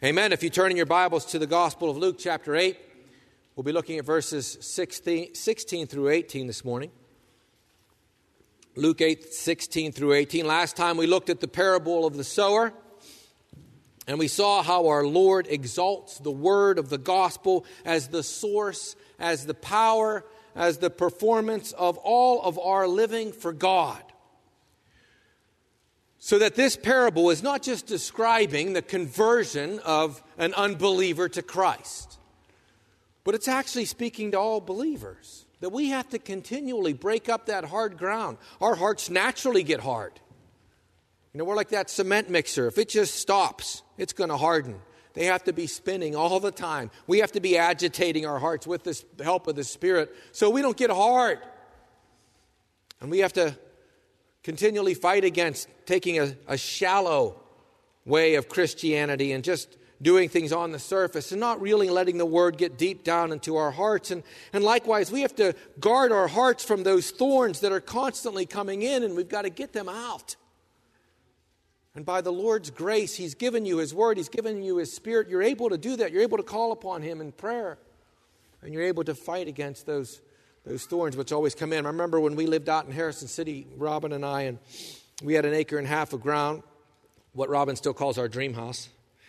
Amen. If you turn in your Bibles to the Gospel of Luke chapter 8, we'll be looking at verses 16 through 18 this morning. Luke 8, 16 through 18. Last time we looked at the parable of the sower, and we saw how our Lord exalts the word of the gospel as the source, as the power, as the performance of all of our living for God. So that this parable is not just describing the conversion of an unbeliever to Christ, but it's actually speaking to all believers, that we have to continually break up that hard ground. Our hearts naturally get hard. You know, we're like that cement mixer. If it just stops, it's going to harden. They have to be spinning all the time. We have to be agitating our hearts with the help of the Spirit so we don't get hard. And we have to continually fight against taking a shallow way of Christianity and just doing things on the surface and not really letting the Word get deep down into our hearts. And likewise, we have to guard our hearts from those thorns that are constantly coming in, and we've got to get them out. And by the Lord's grace, He's given you His Word, He's given you His Spirit. You're able to do that. You're able to call upon Him in prayer, and you're able to fight against those thorns which always come in. I remember when we lived out in Harrison City, Robin and I, and we had 1.5 acres of ground, what Robin still calls our dream house.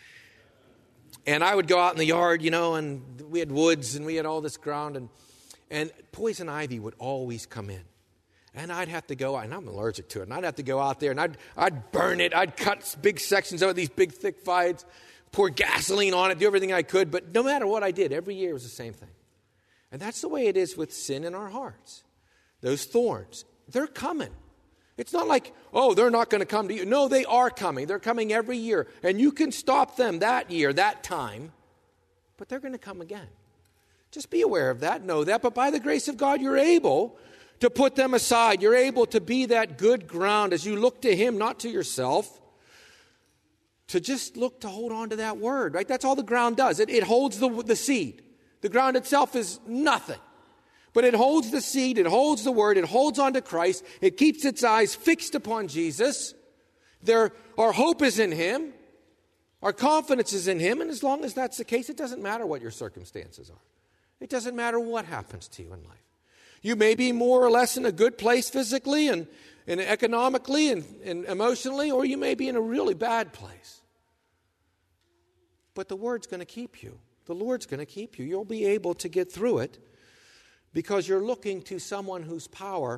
And I would go out in the yard, you know, and we had woods and we had all this ground, and poison ivy would always come in. And I'd have to go, and I'm allergic to it, and I'd have to go out there and I'd burn it. I'd cut big sections of these big thick fides, pour gasoline on it, do everything I could. But no matter what I did, every year it was the same thing. And that's the way it is with sin in our hearts. Those thorns, they're coming. It's not like, oh, they're not going to come to you. No, they are coming. They're coming every year. And you can stop them that year, that time. But they're going to come again. Just be aware of that, know that. But by the grace of God, you're able to put them aside. You're able to be that good ground as you look to Him, not to yourself. To just look to hold on to that word, right? That's all the ground does. It holds the seed. The ground itself is nothing. But it holds the seed, it holds the word, it holds on to Christ. It keeps its eyes fixed upon Jesus. Our hope is in Him. Our confidence is in Him. And as long as that's the case, it doesn't matter what your circumstances are. It doesn't matter what happens to you in life. You may be more or less in a good place physically and economically and emotionally, or you may be in a really bad place. But the word's going to keep you. The Lord's going to keep you. You'll be able to get through it because you're looking to someone whose power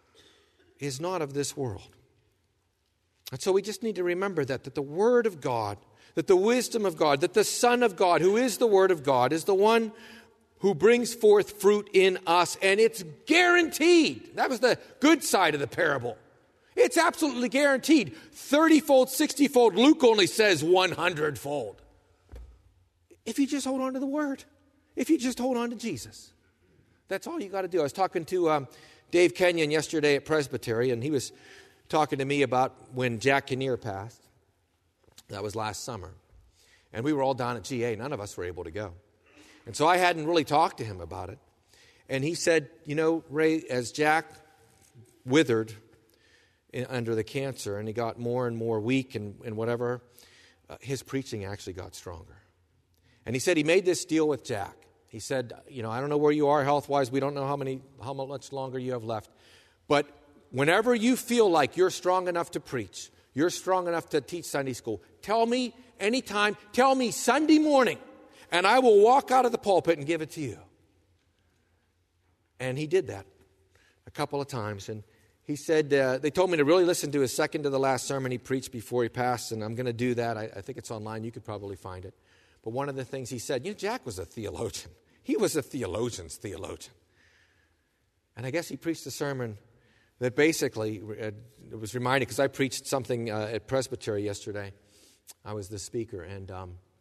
is not of this world. And so we just need to remember that the Word of God, that the wisdom of God, that the Son of God, who is the Word of God, is the one who brings forth fruit in us, and it's guaranteed. That was the good side of the parable. It's absolutely guaranteed. 30-fold, 60-fold. Luke only says 100-fold. If you just hold on to the Word. If you just hold on to Jesus. That's all you got to do. I was talking to Dave Kenyon yesterday at Presbytery, and he was talking to me about when Jack Kinnear passed. That was last summer. And we were all down at GA. None of us were able to go. And so I hadn't really talked to him about it. And he said, you know, Ray, as Jack withered under the cancer and he got more and more weak and whatever, his preaching actually got stronger. And he said he made this deal with Jack. He said, you know, I don't know where you are health-wise. We don't know how much longer you have left. But whenever you feel like you're strong enough to preach, you're strong enough to teach Sunday school, tell me anytime, tell me Sunday morning, and I will walk out of the pulpit and give it to you. And he did that a couple of times. And he said, they told me to really listen to his second to the last sermon he preached before he passed, and I'm going to do that. I think it's online. You could probably find it. But one of the things he said, you know, Jack was a theologian. He was a theologian's theologian. And I guess he preached a sermon that basically, it was reminded, because I preached something at Presbytery yesterday. I was the speaker, and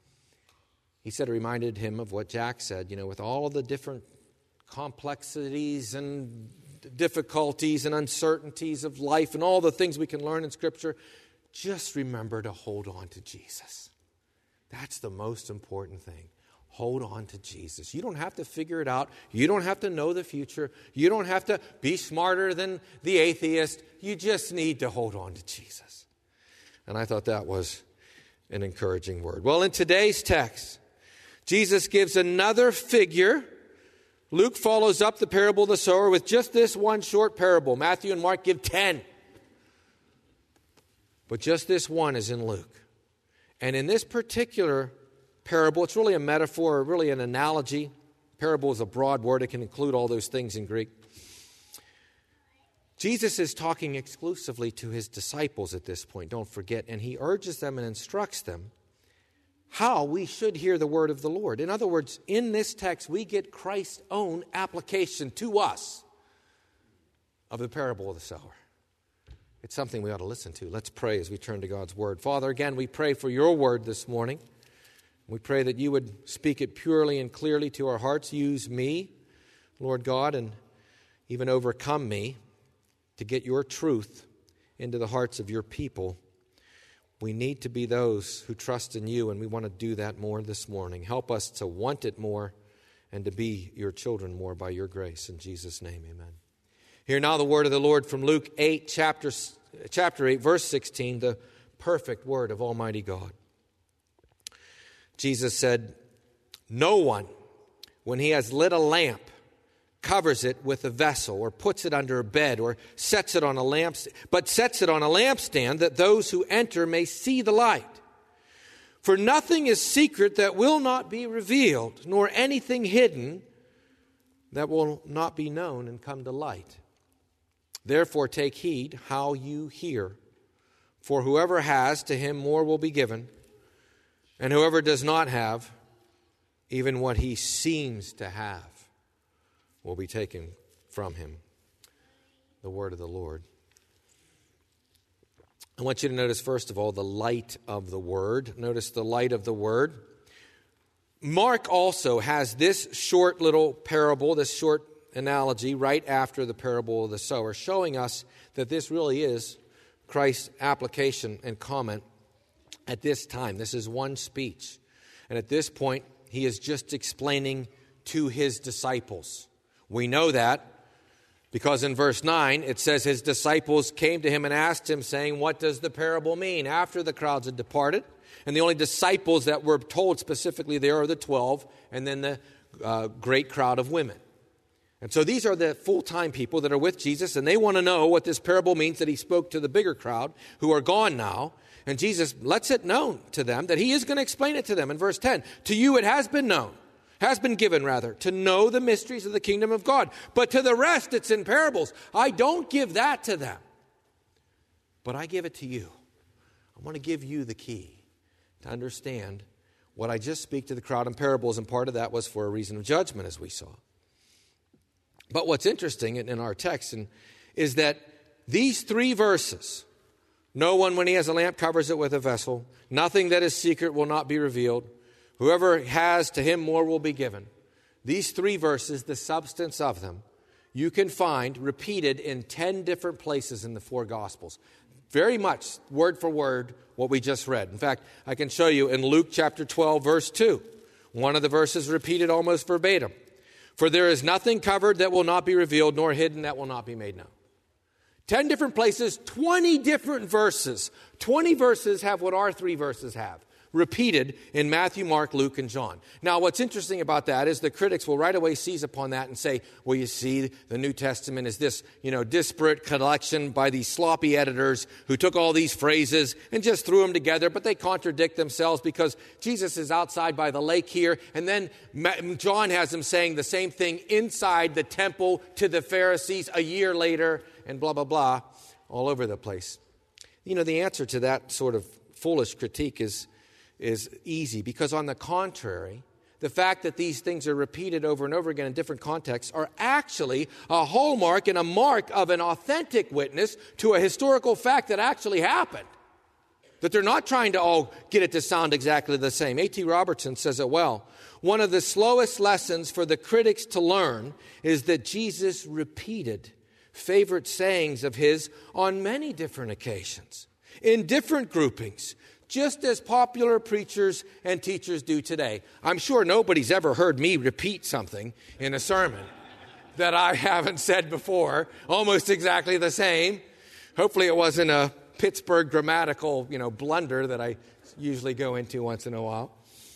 he said it reminded him of what Jack said, you know, with all the different complexities and difficulties and uncertainties of life and all the things we can learn in Scripture, just remember to hold on to Jesus. That's the most important thing. Hold on to Jesus. You don't have to figure it out. You don't have to know the future. You don't have to be smarter than the atheist. You just need to hold on to Jesus. And I thought that was an encouraging word. Well, in today's text, Jesus gives another figure. Luke follows up the parable of the sower with just this one short parable. Matthew and Mark give 10. But just this one is in Luke. And in this particular parable, it's really a metaphor, really an analogy. Parable is a broad word. It can include all those things in Greek. Jesus is talking exclusively to his disciples at this point, don't forget, and he urges them and instructs them how we should hear the word of the Lord. In other words, in this text, we get Christ's own application to us of the parable of the sower. It's something we ought to listen to. Let's pray as we turn to God's word. Father, again, we pray for your word this morning. We pray that you would speak it purely and clearly to our hearts. Use me, Lord God, and even overcome me to get your truth into the hearts of your people. We need to be those who trust in you, and we want to do that more this morning. Help us to want it more and to be your children more by your grace. In Jesus' name, amen. Hear now the word of the Lord from Luke 8, chapter 8, verse 16, the perfect word of Almighty God. Jesus said, "No one, when he has lit a lamp, covers it with a vessel or puts it under a bed or sets it on a lampstand, but sets it on a lampstand that those who enter may see the light. For nothing is secret that will not be revealed, nor anything hidden that will not be known and come to light. Therefore take heed how you hear. For whoever has, to him more will be given, and whoever does not have, even what he seems to have will be taken from him." The word of the Lord. I want you to notice, first of all, the light of the word. Notice the light of the word. Mark also has this short little parable, this short analogy right after the parable of the sower, showing us that this really is Christ's application and comment at this time. This is one speech. And at this point, he is just explaining to his disciples. We know that because in verse 9, it says his disciples came to him and asked him, saying, "What does the parable mean?" After the crowds had departed. And the only disciples that were told specifically there are the 12, and then the great crowd of women. And so these are the full-time people that are with Jesus, and they want to know what this parable means that he spoke to the bigger crowd who are gone now. And Jesus lets it known to them that he is going to explain it to them. In verse 10, "To you it has been known, has been given rather, to know the mysteries of the kingdom of God. But to the rest it's in parables. I don't give that to them, but I give it to you." I want to give you the key to understand what I just speak to the crowd in parables, and part of that was for a reason of judgment, as we saw. But what's interesting in our text is that these three verses, "No one when he has a lamp covers it with a vessel. Nothing that is secret will not be revealed. Whoever has, to him more will be given." These three verses, the substance of them, you can find repeated in 10 different places in the four Gospels. Very much word for word what we just read. In fact, I can show you in Luke chapter 12, verse 2. One of the verses repeated almost verbatim. "For there is nothing covered that will not be revealed, nor hidden that will not be made known." 10 different places, 20 different verses. 20 verses have what our three verses have, repeated in Matthew, Mark, Luke, and John. Now, what's interesting about that is the critics will right away seize upon that and say, well, you see, the New Testament is this, disparate collection by these sloppy editors who took all these phrases and just threw them together, but they contradict themselves because Jesus is outside by the lake here, and then John has them saying the same thing inside the temple to the Pharisees a year later, and blah, blah, blah, all over the place. The answer to that sort of foolish critique is easy, because on the contrary, the fact that these things are repeated over and over again in different contexts are actually a hallmark and a mark of an authentic witness to a historical fact that actually happened. That they're not trying to all get it to sound exactly the same. A.T. Robertson says it well. One of the slowest lessons for the critics to learn is that Jesus repeated favorite sayings of his on many different occasions, in different groupings, just as popular preachers and teachers do today. I'm sure nobody's ever heard me repeat something in a sermon that I haven't said before, almost exactly the same. Hopefully it wasn't a Pittsburgh grammatical, blunder that I usually go into once in a while.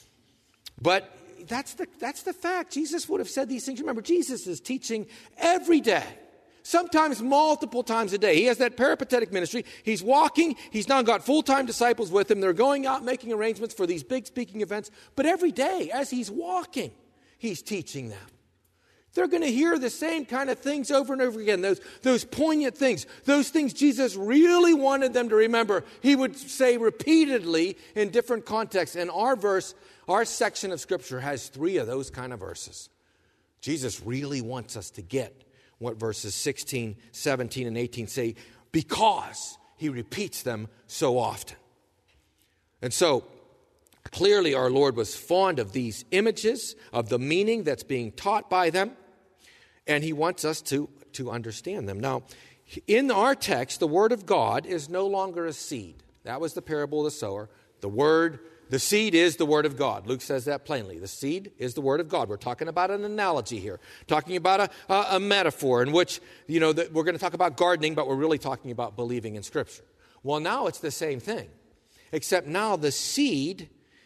But that's the fact. Jesus would have said these things. Remember, Jesus is teaching every day, sometimes multiple times a day. He has that peripatetic ministry. He's walking. He's now got full-time disciples with him. They're going out making arrangements for these big speaking events. But every day, as he's walking, he's teaching them. They're going to hear the same kind of things over and over again, those poignant things, those things Jesus really wanted them to remember. He would say repeatedly in different contexts. And our section of Scripture has 3 of those kind of verses. Jesus really wants us to get what verses 16, 17, and 18 say because he repeats them so often. And so, clearly our Lord was fond of these images, of the meaning that's being taught by them. And he wants us to understand them. Now, in our text, the word of God is no longer a seed. That was the parable of the sower. The seed is the word of God. Luke says that plainly. The seed is the word of God. We're talking about an analogy here. Talking about a metaphor in which, we're going to talk about gardening, but we're really talking about believing in Scripture. Well, now it's the same thing. Except now the seed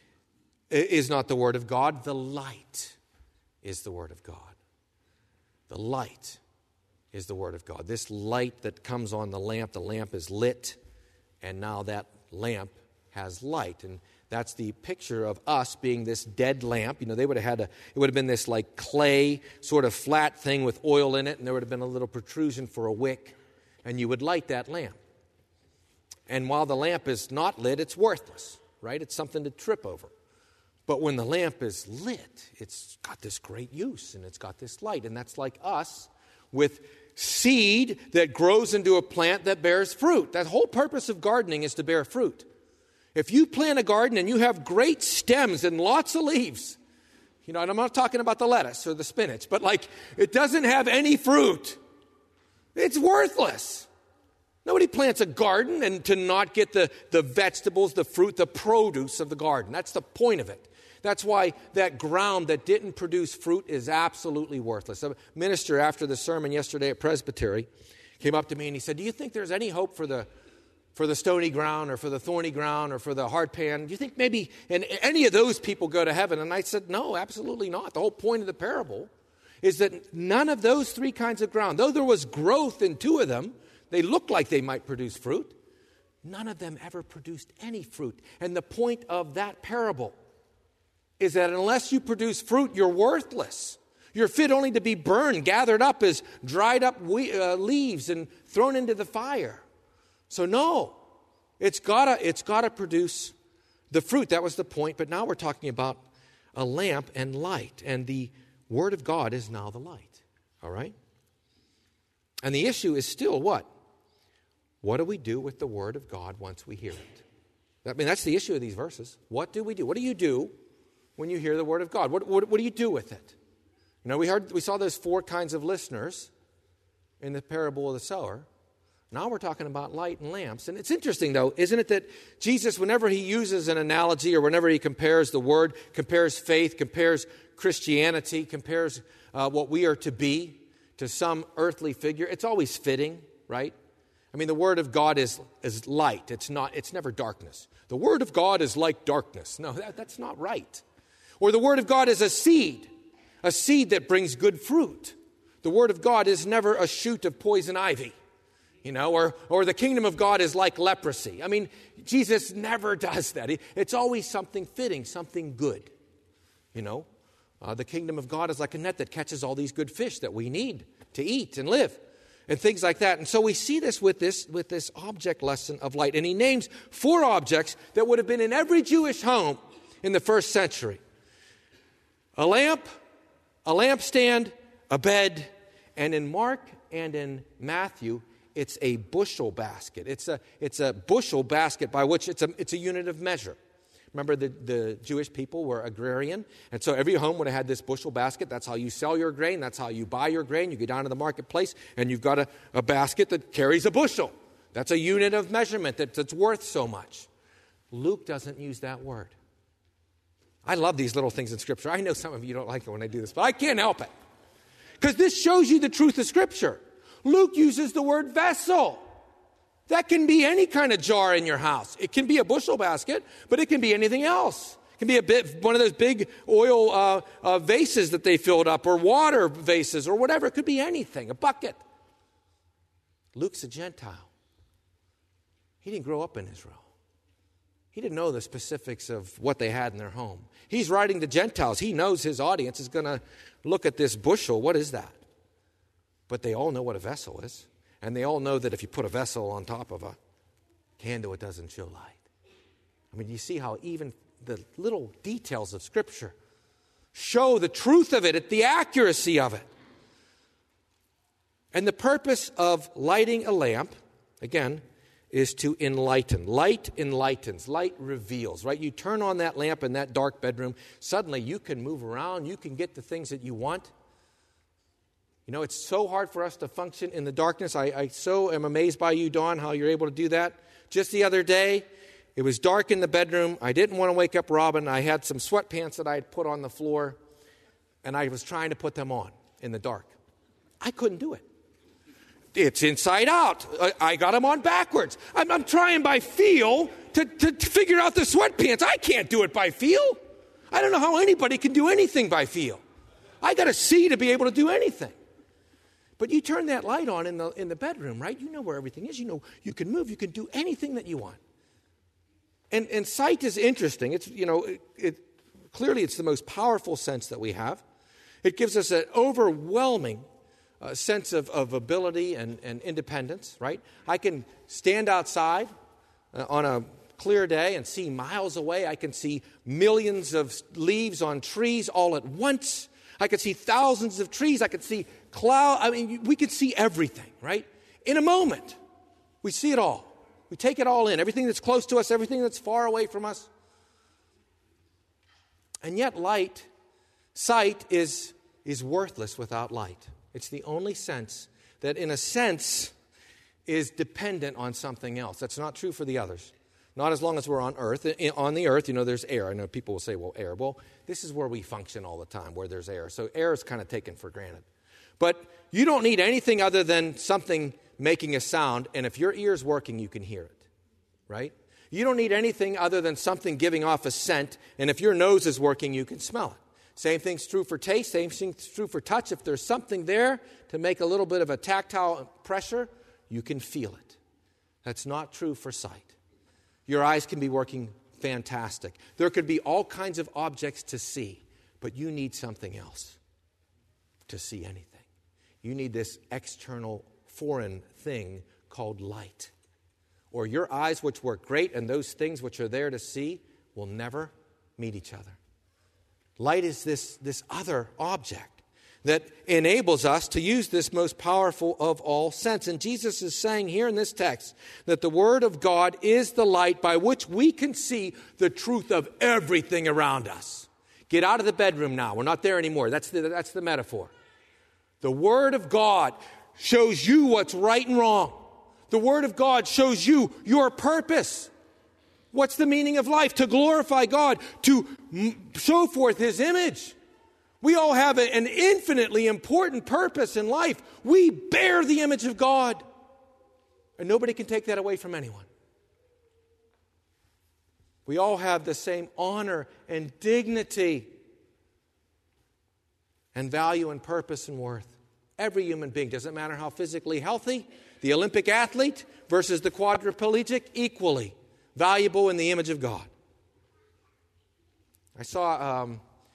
is not the word of God. The light is the word of God. The light is the word of God. This light that comes on the lamp is lit, and now that lamp has light. And that's the picture of us being this dead lamp. They would have it would have been this like clay sort of flat thing with oil in it, and there would have been a little protrusion for a wick, and you would light that lamp. And while the lamp is not lit, it's worthless, right? It's something to trip over. But when the lamp is lit, it's got this great use, and it's got this light. And that's like us with seed that grows into a plant that bears fruit. That whole purpose of gardening is to bear fruit. If you plant a garden and you have great stems and lots of leaves, and I'm not talking about the lettuce or the spinach, but it doesn't have any fruit, it's worthless. Nobody plants a garden and to not get the vegetables, the fruit, the produce of the garden. That's the point of it. That's why that ground that didn't produce fruit is absolutely worthless. A minister, after the sermon yesterday at Presbytery, came up to me and he said, do you think there's any hope for the stony ground or for the thorny ground or for the hard pan? Do you think maybe any of those people go to heaven? And I said, no, absolutely not. The whole point of the parable is that none of those 3 kinds of ground, though there was growth in 2 of them, they looked like they might produce fruit. None of them ever produced any fruit. And the point of that parable is that unless you produce fruit, you're worthless. You're fit only to be burned, gathered up as dried up leaves and thrown into the fire. So no, it's gotta produce the fruit. That was the point. But now we're talking about a lamp and light. And the Word of God is now the light. All right? And the issue is still what? What do we do with the Word of God once we hear it? That's the issue of these verses. What do we do? What do you do when you hear the Word of God? What do you do with it? We saw those 4 kinds of listeners in the parable of the sower. Now we're talking about light and lamps. And it's interesting, though, isn't it, that Jesus, whenever he uses an analogy or whenever he compares the Word, compares faith, compares Christianity, compares what we are to be to some earthly figure, it's always fitting, right? The Word of God is light. It's never darkness. The Word of God is like darkness. No, that's not right. Or the Word of God is a seed that brings good fruit. The Word of God is never a shoot of poison ivy, or the kingdom of God is like leprosy. Jesus never does that. It's always something fitting, something good. The kingdom of God is like a net that catches all these good fish that we need to eat and live, and things like that. And so we see this with this object lesson of light. And he names 4 objects that would have been in every Jewish home in the first century. A lamp, a lampstand, a bed, and in Mark and in Matthew, it's a bushel basket. It's a bushel basket by which it's a unit of measure. Remember, the Jewish people were agrarian, and so every home would have had this bushel basket. That's how you sell your grain. That's how you buy your grain. You go down to the marketplace, and you've got a basket that carries a bushel. That's a unit of measurement that's worth so much. Luke doesn't use that word. I love these little things in Scripture. I know some of you don't like it when I do this, but I can't help it. Because this shows you the truth of Scripture. Luke uses the word vessel. That can be any kind of jar in your house. It can be a bushel basket, but it can be anything else. It can be one of those big oil vases that they filled up, or water vases, or whatever. It could be anything, a bucket. Luke's a Gentile. He didn't grow up in Israel. He didn't know the specifics of what they had in their home. He's writing to Gentiles. He knows his audience is going to look at this bushel. What is that? But they all know what a vessel is. And they all know that if you put a vessel on top of a candle, it doesn't show light. I mean, you see how even the little details of Scripture show the truth of it, the accuracy of it. And the purpose of lighting a lamp, again, is to enlighten. Light enlightens. Light reveals, right? You turn on that lamp in that dark bedroom, suddenly you can move around. You can get the things that you want. You know, it's so hard for us to function in the darkness. I so am amazed by you, Dawn, how you're able to do that. Just the other day, it was dark in the bedroom. I didn't want to wake up Robin. I had some sweatpants that I had put on the floor, and I was trying to put them on in the dark. I couldn't do it. It's inside out. I got them on backwards. I'm trying by feel to figure out the sweatpants. I can't do it by feel. I don't know how anybody can do anything by feel. I got to see to be able to do anything. But you turn that light on in the bedroom, right? You know where everything is. You know you can move. You can do anything that you want. And sight is interesting. It's clearly it's the most powerful sense that we have. It gives us an overwhelming sense of ability and independence, right? I can stand outside on a clear day and see miles away. I can see millions of leaves on trees all at once. I can see thousands of trees. I can see clouds. I mean, we can see everything, right? In a moment, we see it all. We take it all in. Everything that's close to us, everything that's far away from us. And yet sight is worthless without light. It's the only sense that, in a sense, is dependent on something else. That's not true for the others. Not as long as we're on earth. On the earth, there's air. I know people will say, well, air. Well, this is where we function all the time, where there's air. So air is kind of taken for granted. But you don't need anything other than something making a sound, and if your ear's working, you can hear it, right? You don't need anything other than something giving off a scent, and if your nose is working, you can smell it. Same thing's true for taste, same thing's true for touch. If there's something there to make a little bit of a tactile pressure, you can feel it. That's not true for sight. Your eyes can be working fantastic. There could be all kinds of objects to see, but you need something else to see anything. You need this external foreign thing called light. Or your eyes, which work great, and those things which are there to see will never meet each other. Light is this other object that enables us to use this most powerful of all sense. And Jesus is saying here in this text that the Word of God is the light by which we can see the truth of everything around us. Get out of the bedroom now. We're not there anymore. That's the metaphor. The Word of God shows you what's right and wrong. The Word of God shows you your purpose. What's the meaning of life? To glorify God, to show forth His image. We all have an infinitely important purpose in life. We bear the image of God. And nobody can take that away from anyone. We all have the same honor and dignity and value and purpose and worth. Every human being, doesn't matter how physically healthy, the Olympic athlete versus the quadriplegic, equally valuable in the image of God. I saw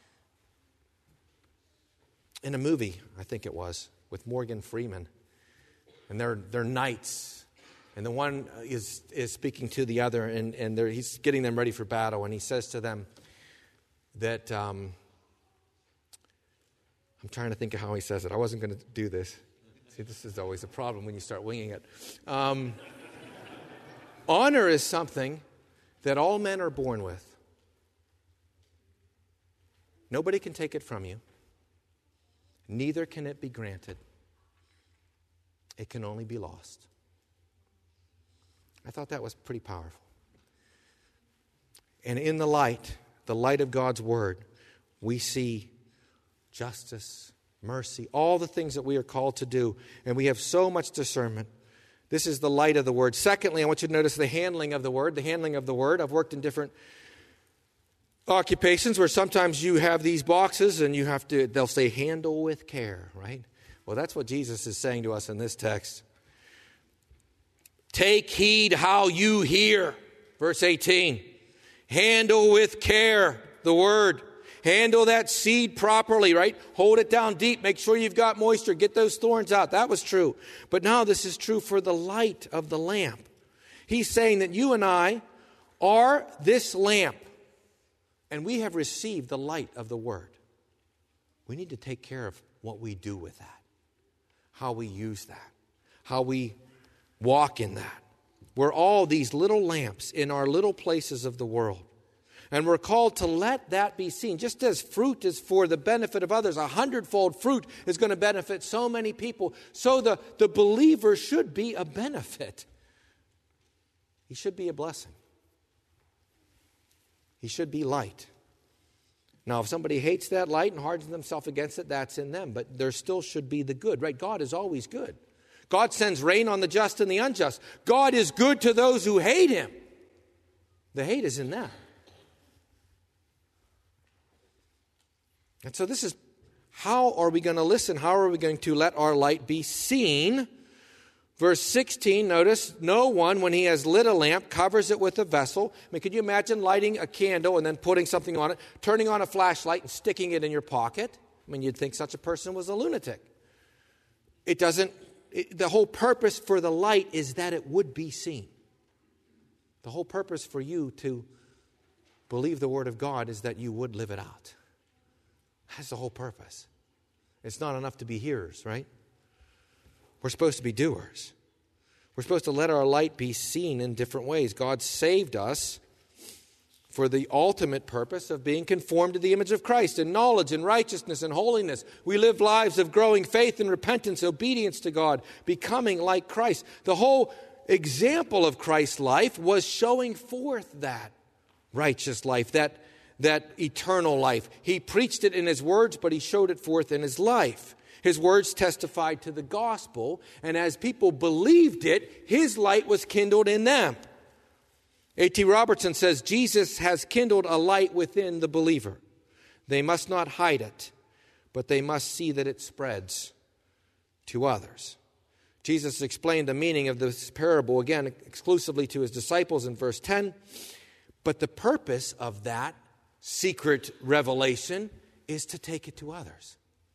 in a movie, I think it was, with Morgan Freeman, and they're knights, and the one is speaking to the other, and he's getting them ready for battle, and he says to them that, I'm trying to think of how he says it. I wasn't going to do this. See, this is always a problem when you start winging it. Honor is something that all men are born with. Nobody can take it from you. Neither can it be granted. It can only be lost. I thought that was pretty powerful. And in the light of God's Word, we see justice, mercy, all the things that we are called to do. And we have so much discernment This is the light of the Word. Secondly, I want you to notice the handling of the Word. The handling of the Word. I've worked in different occupations where sometimes you have these boxes and they'll say handle with care, right? Well, that's what Jesus is saying to us in this text. Take heed how you hear. Verse 18. Handle with care the Word. Handle that seed properly, right? Hold it down deep. Make sure you've got moisture. Get those thorns out. That was true. But now this is true for the light of the lamp. He's saying that you and I are this lamp, and we have received the light of the Word. We need to take care of what we do with that, how we use that, how we walk in that. We're all these little lamps in our little places of the world. And we're called to let that be seen. Just as fruit is for the benefit of others, 100-fold fruit is going to benefit so many people. So the believer should be a benefit. He should be a blessing. He should be light. Now, if somebody hates that light and hardens themselves against it, that's in them. But there still should be the good, right? God is always good. God sends rain on the just and the unjust. God is good to those who hate Him. The hate is in that. And so this is, how are we going to listen? How are we going to let our light be seen? Verse 16, notice, no one, when he has lit a lamp, covers it with a vessel. I mean, could you imagine lighting a candle and then putting something on it, turning on a flashlight and sticking it in your pocket? I mean, you'd think such a person was a lunatic. The whole purpose for the light is that it would be seen. The whole purpose for you to believe the Word of God is that you would live it out. That's the whole purpose. It's not enough to be hearers, right? We're supposed to be doers. We're supposed to let our light be seen in different ways. God saved us for the ultimate purpose of being conformed to the image of Christ in knowledge and righteousness and holiness. We live lives of growing faith and repentance, obedience to God, becoming like Christ. The whole example of Christ's life was showing forth that righteous life, that eternal life. He preached it in His words, but He showed it forth in His life. His words testified to the gospel, and as people believed it, His light was kindled in them. A.T. Robertson says, Jesus has kindled a light within the believer. They must not hide it, but they must see that it spreads to others. Jesus explained the meaning of this parable, again, exclusively to His disciples in verse 10. But the purpose of that secret revelation is to take it to others.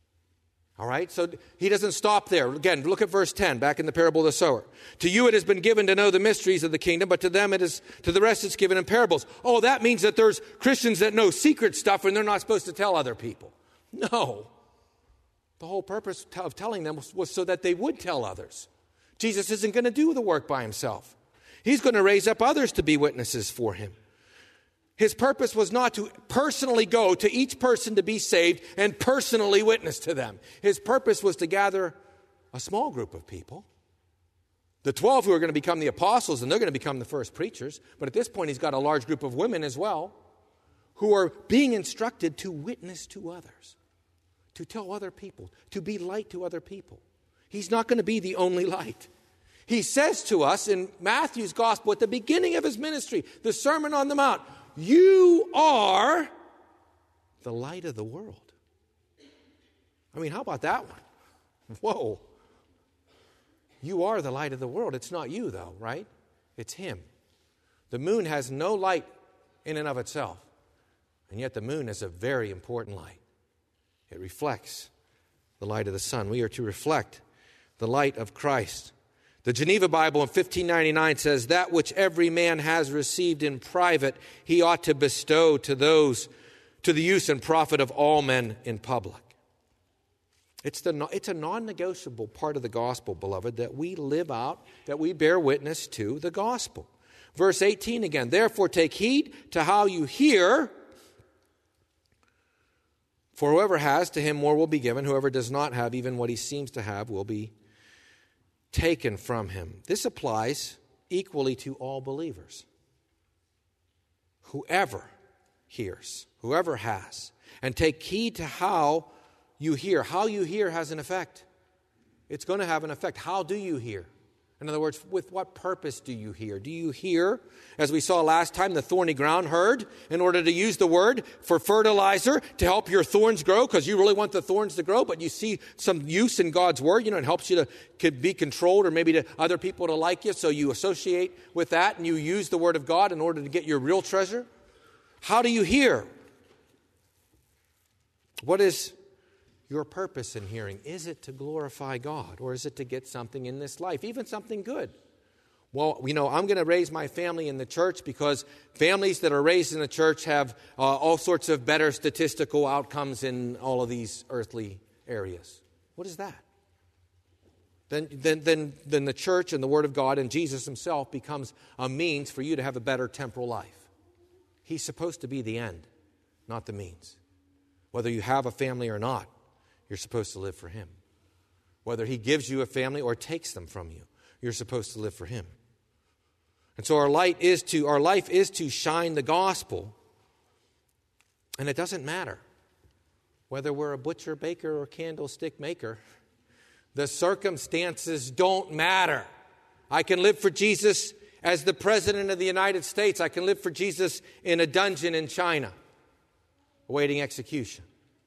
All right, so He doesn't stop there. Again, look at verse 10, back in the parable of the sower. To you it has been given to know the mysteries of the kingdom, but to the rest it's given in parables. Oh, that means that there's Christians that know secret stuff and they're not supposed to tell other people. No. The whole purpose of telling them was so that they would tell others. Jesus isn't going to do the work by Himself. He's going to raise up others to be witnesses for Him. His purpose was not to personally go to each person to be saved and personally witness to them. His purpose was to gather a small group of people. The 12 who are going to become the apostles, and they're going to become the first preachers. But at this point, He's got a large group of women as well who are being instructed to witness to others, to tell other people, to be light to other people. He's not going to be the only light. He says to us in Matthew's gospel at the beginning of His ministry, the Sermon on the Mount, you are the light of the world. I mean, how about that one? Whoa. You are the light of the world. It's not you, though, right? It's Him. The moon has no light in and of itself. And yet the moon is a very important light. It reflects the light of the sun. We are to reflect the light of Christ. The Geneva Bible in 1599 says, that which every man has received in private, he ought to bestow to those, to the use and profit of all men in public. It's a non-negotiable part of the gospel, beloved, that we live out, that we bear witness to the gospel. Verse 18 again, therefore take heed to how you hear, for whoever has, to him more will be given. Whoever does not have, even what he seems to have will be taken from him. This applies equally to all believers. Whoever hears, whoever has, and take heed to how you hear. How you hear has an effect. It's going to have an effect. How do you hear? In other words, with what purpose do you hear? Do you hear, as we saw last time, the thorny ground heard in order to use the word for fertilizer to help your thorns grow because you really want the thorns to grow, but you see some use in God's word, it helps you to be controlled or maybe to other people to like you, so you associate with that and you use the word of God in order to get your real treasure? How do you hear? What is your purpose in hearing? Is it to glorify God, or is it to get something in this life, even something good? Well, I'm going to raise my family in the church because families that are raised in the church have all sorts of better statistical outcomes in all of these earthly areas. What is that? Then the church and the Word of God and Jesus himself becomes a means for you to have a better temporal life. He's supposed to be the end, not the means. Whether you have a family or not, you're supposed to live for him. Whether he gives you a family or takes them from you, you're supposed to live for him. And so our life is to shine the gospel. And it doesn't matter whether we're a butcher, baker, or candlestick maker. The circumstances don't matter. I can live for Jesus as the President of the United States. I can live for Jesus in a dungeon in China, awaiting execution.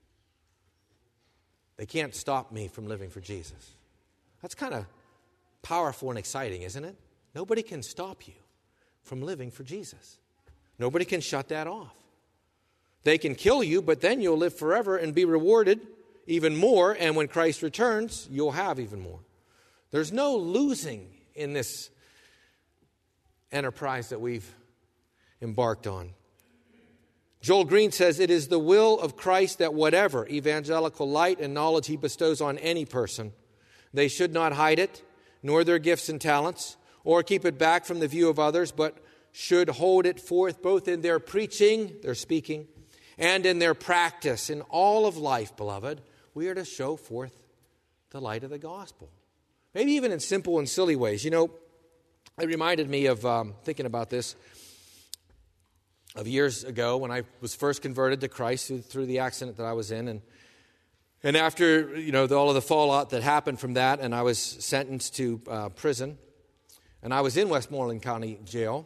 They can't stop me from living for Jesus. That's kind of powerful and exciting, isn't it? Nobody can stop you from living for Jesus. Nobody can shut that off. They can kill you, but then you'll live forever and be rewarded even more. And when Christ returns, you'll have even more. There's no losing in this enterprise that we've embarked on. Joel Green says, it is the will of Christ that whatever evangelical light and knowledge he bestows on any person, they should not hide it, nor their gifts and talents, or keep it back from the view of others, but should hold it forth both in their preaching, their speaking, and in their practice. In all of life, beloved, we are to show forth the light of the gospel. Maybe even in simple and silly ways. It reminded me of, thinking about this, of years ago when I was first converted to Christ through the accident that I was in. And after, all of the fallout that happened from that, and I was sentenced to prison, and I was in Westmoreland County Jail,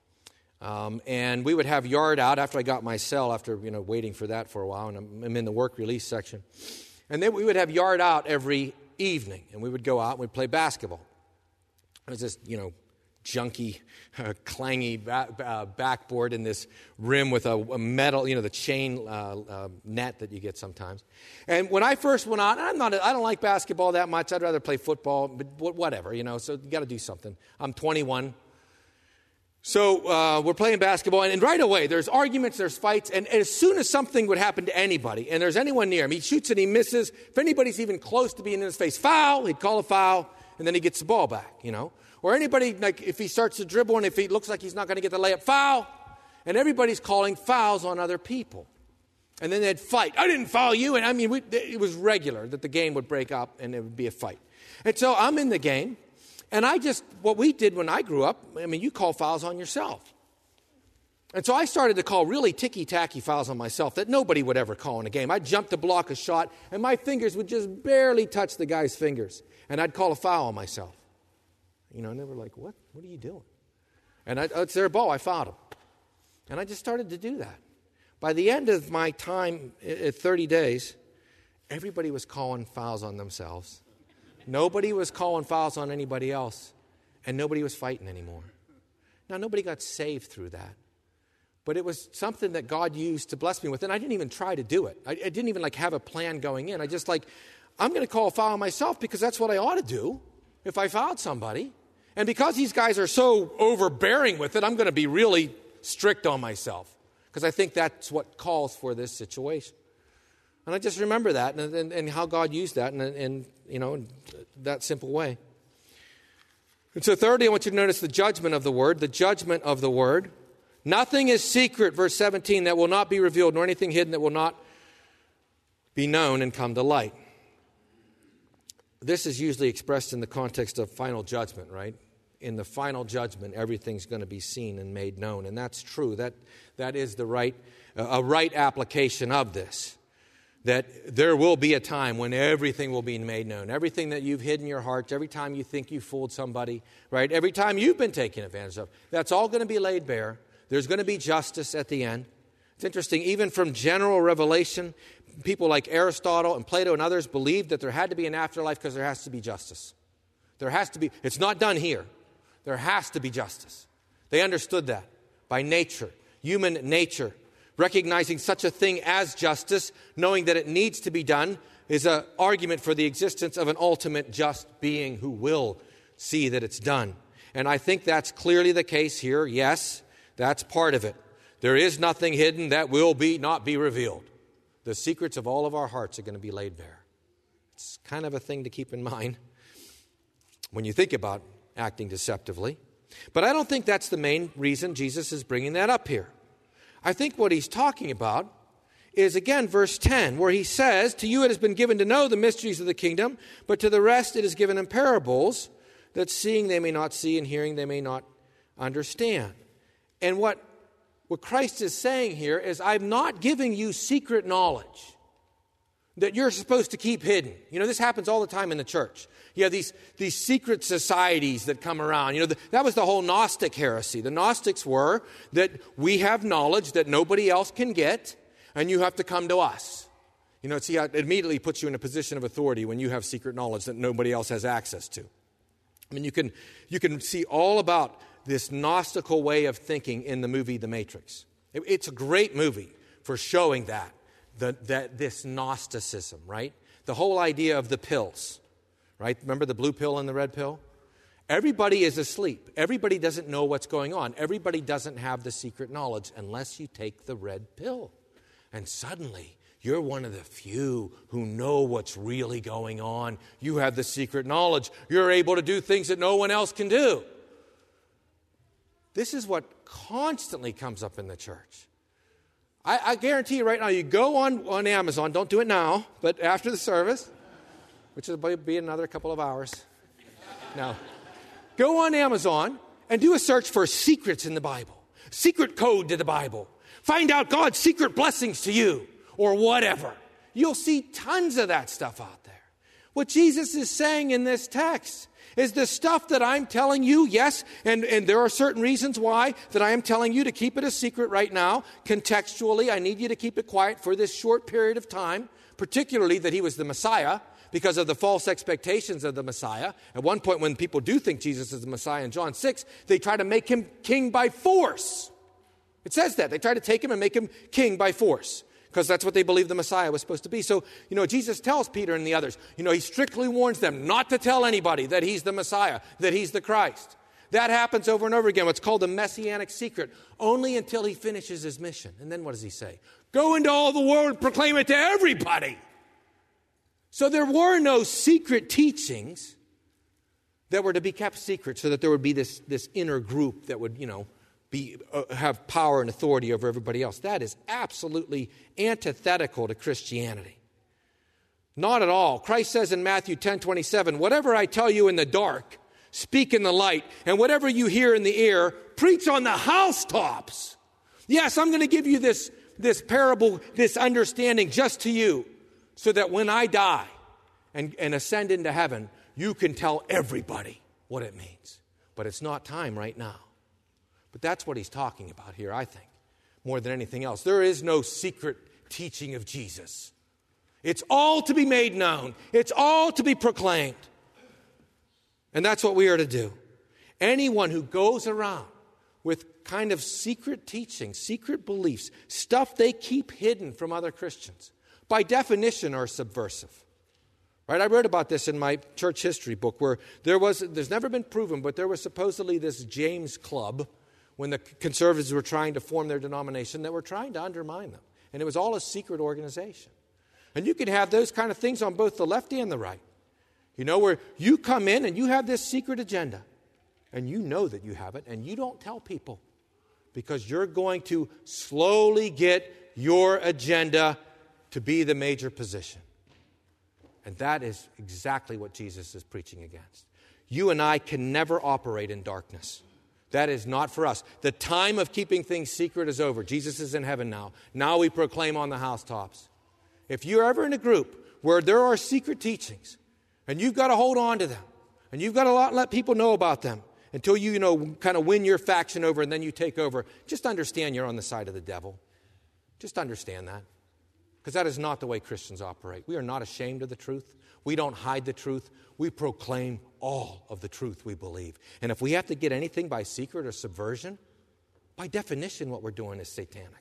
and we would have yard out after I got my cell, after, waiting for that for a while, and I'm in the work release section. And then we would have yard out every evening, and we would go out and we'd play basketball. It was this, junky, clangy backboard in this rim with a metal, the chain net that you get sometimes. And when I first went out, I don't like basketball that much. I'd rather play football, but whatever, so you got to do something. I'm 21. So we're playing basketball, and right away there's arguments, there's fights, and as soon as something would happen to anybody, and there's anyone near him, he shoots and he misses. If anybody's even close to being in his face, foul, he'd call a foul, and then he gets the ball back, Or anybody, like if he starts to dribble and if he looks like he's not going to get the layup, foul. And everybody's calling fouls on other people. And then they'd fight. I didn't foul you. And it was regular that the game would break up and it would be a fight. And so I'm in the game. And what we did when I grew up, you call fouls on yourself. And so I started to call really ticky-tacky fouls on myself that nobody would ever call in a game. I'd jump to block a shot and my fingers would just barely touch the guy's fingers. And I'd call a foul on myself. And they were like, what are you doing? And it's their ball, I fouled him. And I just started to do that. By the end of my time, at 30 days, everybody was calling fouls on themselves. Nobody was calling fouls on anybody else. And nobody was fighting anymore. Now, nobody got saved through that. But it was something that God used to bless me with. And I didn't even try to do it. I didn't even have a plan going in. I'm going to call a foul on myself because that's what I ought to do if I fouled somebody. And because these guys are so overbearing with it, I'm going to be really strict on myself because I think that's what calls for this situation. And I just remember that and how God used that in that simple way. And so thirdly, I want you to notice the judgment of the word, Nothing is secret, verse 17, that will not be revealed, nor anything hidden that will not be known and come to light. This is usually expressed in the context of final judgment, right? In the final judgment, everything's going to be seen and made known. And that's true. That is a right application of this. that there will be a time when everything will be made known. Everything that you've hidden in your heart, every time you think you fooled somebody, right? Every time you've been taken advantage of, that's all going to be laid bare. There's going to be justice at the end. It's interesting, even from general revelation, people like Aristotle and Plato and others believed that there had to be an afterlife because there has to be justice. There has to be, it's not done here. There has to be justice. They understood that by nature, human nature. Recognizing such a thing as justice, knowing that it needs to be done, is an argument for the existence of an ultimate just being who will see that it's done. And I think that's clearly the case here. Yes, that's part of it. There is nothing hidden that will not be revealed. The secrets of all of our hearts are going to be laid bare. It's kind of a thing to keep in mind when you think about acting deceptively. But I don't think that's the main reason Jesus is bringing that up here. I think what he's talking about is, again, verse 10, where he says, "To you it has been given to know the mysteries of the kingdom, but to the rest it is given in parables, that seeing they may not see and hearing they may not understand." And what Christ is saying here is, I'm not giving you secret knowledge that you're supposed to keep hidden. You know, this happens all the time in the church. You have these secret societies that come around. You know, that was the whole Gnostic heresy. The Gnostics were that we have knowledge that nobody else can get, and you have to come to us. You know, see how it immediately puts you in a position of authority when you have secret knowledge that nobody else has access to. I mean, you can see all about this Gnostical way of thinking in the movie The Matrix. It's a great movie for showing that this Gnosticism, right? The whole idea of the pills. Right? Remember the blue pill and the red pill? Everybody is asleep. Everybody doesn't know what's going on. Everybody doesn't have the secret knowledge unless you take the red pill. And suddenly, you're one of the few who know what's really going on. You have the secret knowledge. You're able to do things that no one else can do. This is what constantly comes up in the church. I guarantee you right now, you go on Amazon, don't do it now, but after the service, which will be another couple of hours. Now, go on Amazon and do a search for secrets in the Bible. Secret code to the Bible. Find out God's secret blessings to you or whatever. You'll see tons of that stuff out there. What Jesus is saying in this text is the stuff that I'm telling you, yes, and there are certain reasons why that I am telling you to keep it a secret right now. Contextually, I need you to keep it quiet for this short period of time, particularly that he was the Messiah, because of the false expectations of the Messiah. At one point, when people do think Jesus is the Messiah in John 6, they try to make him king by force. It says that. They try to take him and make him king by force, because that's what they believe the Messiah was supposed to be. So, Jesus tells Peter and the others, he strictly warns them not to tell anybody that he's the Messiah, that he's the Christ. That happens over and over again. What's called the messianic secret, only until he finishes his mission. And then what does he say? Go into all the world and proclaim it to everybody. So there were no secret teachings that were to be kept secret, so that there would be this inner group that would, have power and authority over everybody else. That is absolutely antithetical to Christianity. Not at all. Christ says in Matthew 10:27, "Whatever I tell you in the dark, speak in the light, and whatever you hear in the ear, preach on the housetops." Yes, I'm going to give you this parable, this understanding just to you, so that when I die and ascend into heaven, you can tell everybody what it means. But it's not time right now. But that's what he's talking about here, I think, more than anything else. There is no secret teaching of Jesus. It's all to be made known. It's all to be proclaimed. And that's what we are to do. Anyone who goes around with kind of secret teaching, secret beliefs, stuff they keep hidden from other Christians, by definition are subversive. Right? I wrote about this in my church history book, where there's never been proven, but there was supposedly this James Club when the conservatives were trying to form their denomination that were trying to undermine them. And it was all a secret organization. And you can have those kind of things on both the left and the right. Where you come in and you have this secret agenda, and you know that you have it, and you don't tell people, because you're going to slowly get your agenda to be the major position. And that is exactly what Jesus is preaching against. You and I can never operate in darkness. That is not for us. The time of keeping things secret is over. Jesus is in heaven now. Now we proclaim on the housetops. If you're ever in a group where there are secret teachings, and you've got to hold on to them, and you've got to let people know about them until you kind of win your faction over and then you take over, just understand you're on the side of the devil. Just understand that. Because that is not the way Christians operate. We are not ashamed of the truth. We don't hide the truth. We proclaim all of the truth we believe. And if we have to get anything by secret or subversion, by definition what we're doing is satanic.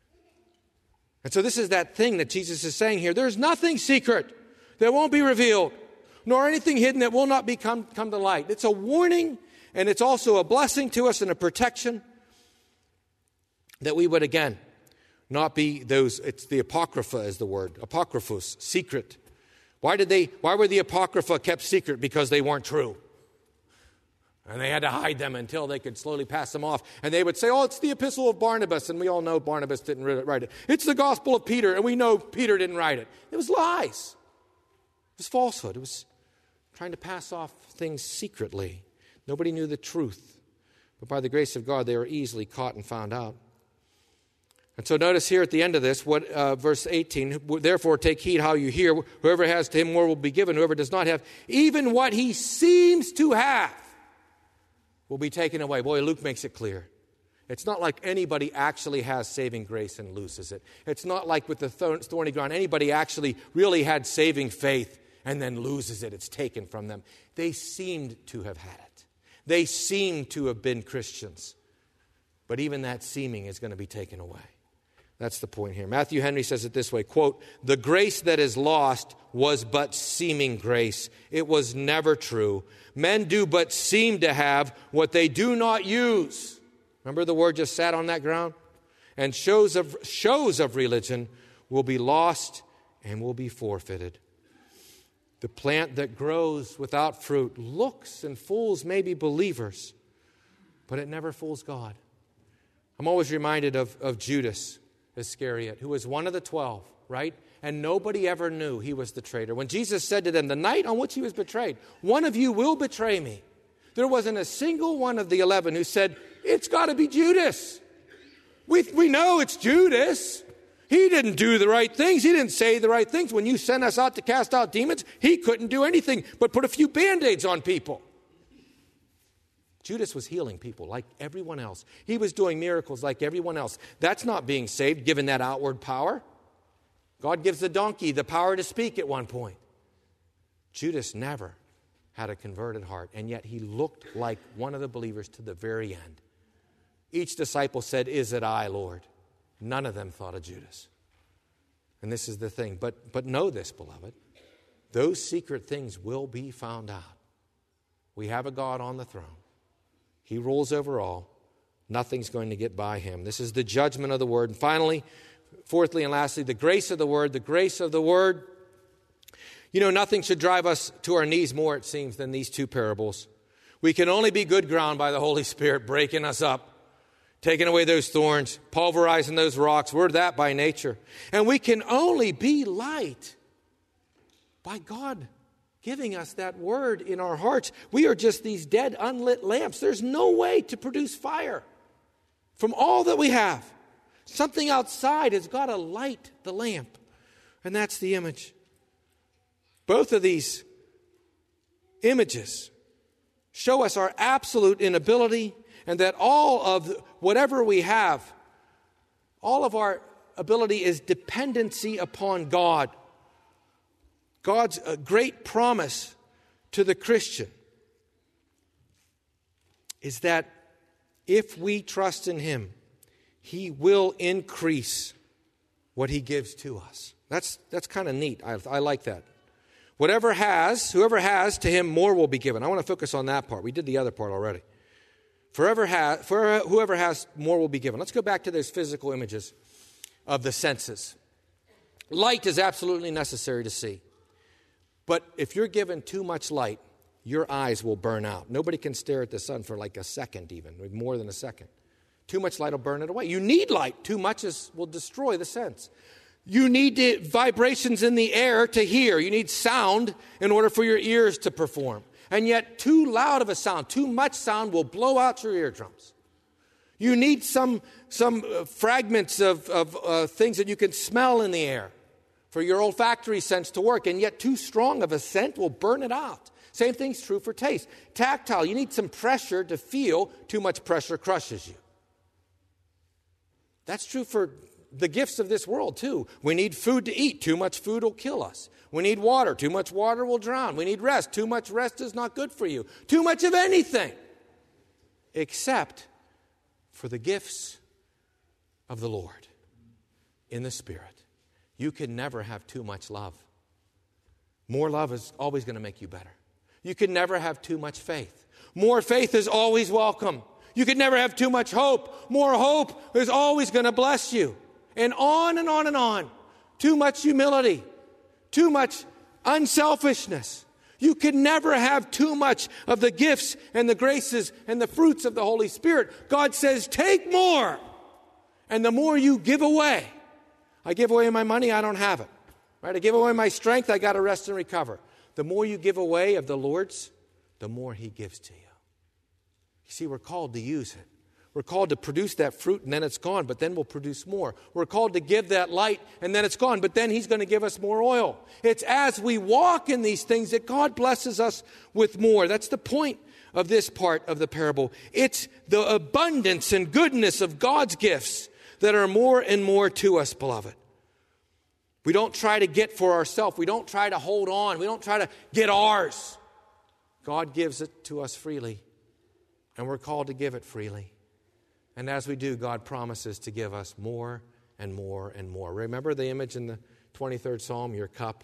And so this is that thing that Jesus is saying here. There's nothing secret that won't be revealed, nor anything hidden that will not come to light. It's a warning, and it's also a blessing to us and a protection that we would, again, not be those. It's the apocrypha is the word. Apocryphos, secret. Why were the apocrypha kept secret? Because they weren't true. And they had to hide them until they could slowly pass them off. And they would say, oh, it's the epistle of Barnabas. And we all know Barnabas didn't write it. It's the gospel of Peter. And we know Peter didn't write it. It was lies. It was falsehood. It was trying to pass off things secretly. Nobody knew the truth. But by the grace of God, they were easily caught and found out. And so notice here at the end of this, verse 18, therefore take heed how you hear. Whoever has, to him more will be given. Whoever does not have, even what he seems to have will be taken away. Boy, Luke makes it clear. It's not like anybody actually has saving grace and loses it. It's not like with the thorny ground, anybody actually really had saving faith and then loses it. It's taken from them. They seemed to have had it. They seemed to have been Christians. But even that seeming is going to be taken away. That's the point here. Matthew Henry says it this way, quote, the grace that is lost was but seeming grace. It was never true. Men do but seem to have what they do not use. Remember the word just sat on that ground? And shows of religion will be lost and will be forfeited. The plant that grows without fruit looks and fools maybe believers, but it never fools God. I'm always reminded of Judas Iscariot, who was one of the 12, right? And nobody ever knew he was the traitor. When Jesus said to them, the night on which he was betrayed, one of you will betray me. There wasn't a single one of the 11 who said, it's got to be Judas. We know it's Judas. He didn't do the right things. He didn't say the right things. When you sent us out to cast out demons, he couldn't do anything but put a few Band-Aids on people. Judas was healing people like everyone else. He was doing miracles like everyone else. That's not being saved, given that outward power. God gives the donkey the power to speak at one point. Judas never had a converted heart, and yet he looked like one of the believers to the very end. Each disciple said, is it I, Lord? None of them thought of Judas. And this is the thing. But know this, beloved. Those secret things will be found out. We have a God on the throne. He rules over all. Nothing's going to get by him. This is the judgment of the word. And finally, fourthly and lastly, the grace of the word. The grace of the word. You know, nothing should drive us to our knees more, it seems, than these two parables. We can only be good ground by the Holy Spirit breaking us up, taking away those thorns, pulverizing those rocks. We're that by nature. And we can only be light by God giving us that word in our hearts. We are just these dead, unlit lamps. There's no way to produce fire from all that we have. Something outside has got to light the lamp, and that's the image. Both of these images show us our absolute inability, and that all of whatever we have, all of our ability is dependency upon God. God's great promise to the Christian is that if we trust in him, he will increase what he gives to us. That's kind of neat. I like that. Whoever has, to him more will be given. I want to focus on that part. We did the other part already. Whoever has, more will be given. Let's go back to those physical images of the senses. Light is absolutely necessary to see. But if you're given too much light, your eyes will burn out. Nobody can stare at the sun for like a second even, more than a second. Too much light will burn it away. You need light. Too much will destroy the sense. You need vibrations in the air to hear. You need sound in order for your ears to perform. And yet too loud of a sound, too much sound will blow out your eardrums. You need some fragments of things that you can smell in the air. for your olfactory sense to work, and yet too strong of a scent will burn it out. Same thing's true for taste. Tactile, you need some pressure to feel. Too much pressure crushes you. That's true for the gifts of this world too. We need food to eat. Too much food will kill us. We need water. Too much water will drown. We need rest. Too much rest is not good for you. Too much of anything except for the gifts of the Lord in the Spirit. You can never have too much love. More love is always going to make you better. You can never have too much faith. More faith is always welcome. You can never have too much hope. More hope is always going to bless you. And on and on and on. Too much humility. Too much unselfishness. You can never have too much of the gifts and the graces and the fruits of the Holy Spirit. God says, take more. And the more you give away. I give away my money, I don't have it. Right? I give away my strength, I got to rest and recover. The more you give away of the Lord's, the more He gives to you. You see, we're called to use it. We're called to produce that fruit and then it's gone, but then we'll produce more. We're called to give that light and then it's gone, but then He's going to give us more oil. It's as we walk in these things that God blesses us with more. That's the point of this part of the parable. It's the abundance and goodness of God's gifts that are more and more to us, beloved. We don't try to get for ourselves. We don't try to hold on. We don't try to get ours. God gives it to us freely, and we're called to give it freely. And as we do, God promises to give us more and more and more. Remember the image in the 23rd Psalm? Your cup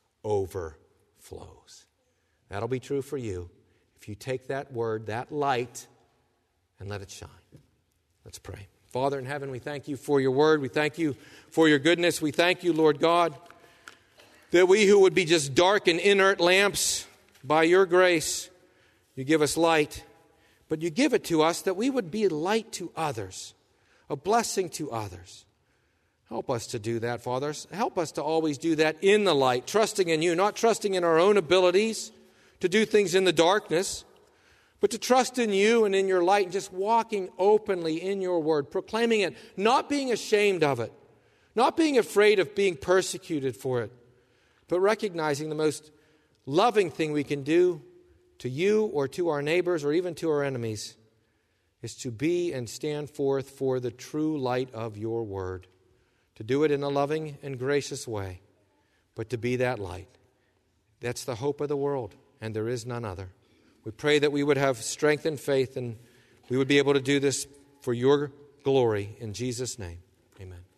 overflows. That'll be true for you if you take that word, that light, and let it shine. Let's pray. Father in heaven, we thank You for Your word. We thank You for Your goodness. We thank You, Lord God, that we who would be just dark and inert lamps, by Your grace, You give us light. But You give it to us that we would be light to others, a blessing to others. Help us to do that, Father. Help us to always do that in the light, trusting in You, not trusting in our own abilities to do things in the darkness, but to trust in You and in Your light and just walking openly in Your word, proclaiming it, not being ashamed of it, not being afraid of being persecuted for it, but recognizing the most loving thing we can do to You or to our neighbors or even to our enemies is to be and stand forth for the true light of Your word, to do it in a loving and gracious way, but to be that light. That's the hope of the world, and there is none other. We pray that we would have strength and faith and we would be able to do this for Your glory. In Jesus' name, amen.